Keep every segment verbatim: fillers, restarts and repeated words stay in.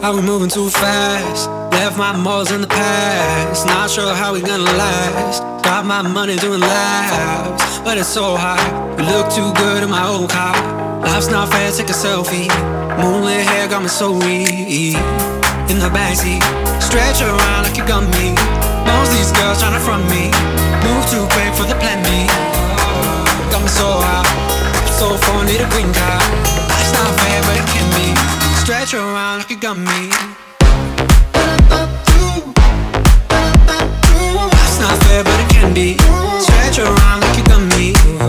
Are we moving too fast? Left my morals in the past. Not sure how we gonna last. Got my money doing laps, but it's so hot. We look too good in my old car. Life's not fair, take a selfie. Moonlit hair got me so weak. In the backseat, stretch around like you got me. Most these girls tryna front me. Move too quick for the plan B. Got me so hot, so far need a green card. Life's not fair, but it can be. Stretch around like you got me. Life's not fair, but it can be. Stretch around like you got me.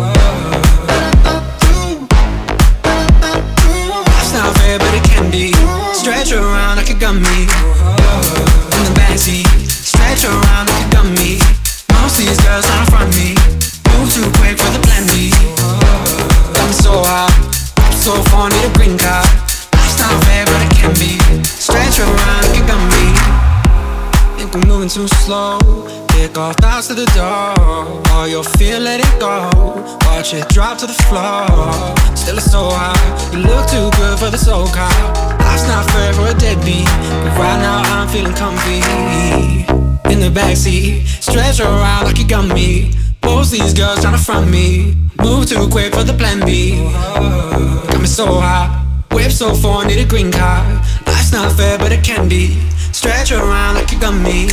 Life's not fair, but it can be. Stretch around like you got me. In the backseat, stretch around like you got me. Most of these girls tryna front me. Move too quick for the plan B. Got me so hot, so far need a green card. Life's not fair, but it can be. Stretch around like you got me. Think I'm moving too slow. Kick off thoughts to the door. All your fear, let it go. Watch it drop to the floor. Still it's so hot. You look too good for the soul car. Life's not fair for a deadbeat, but right now I'm feeling comfy. In the backseat, stretch around like you got me. Most these girls tryna front me. Move too quick for the plan B. Got me so hot. Whip so far, need a green card. Life's not fair, but it can be. Stretch around like you got me.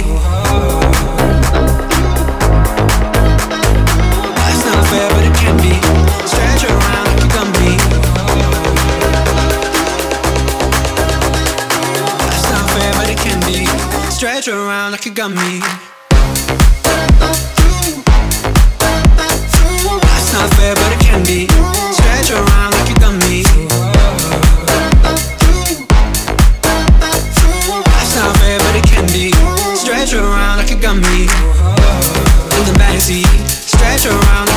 Life's not fair, but it can be. Stretch around like you got me. Life's not fair, but it can be. Stretch around like you got me. Life's not fair, but it can be. Stretch around like you got me. Not fair, but it can be. Stretch around like you got me. In the backseat, stretch around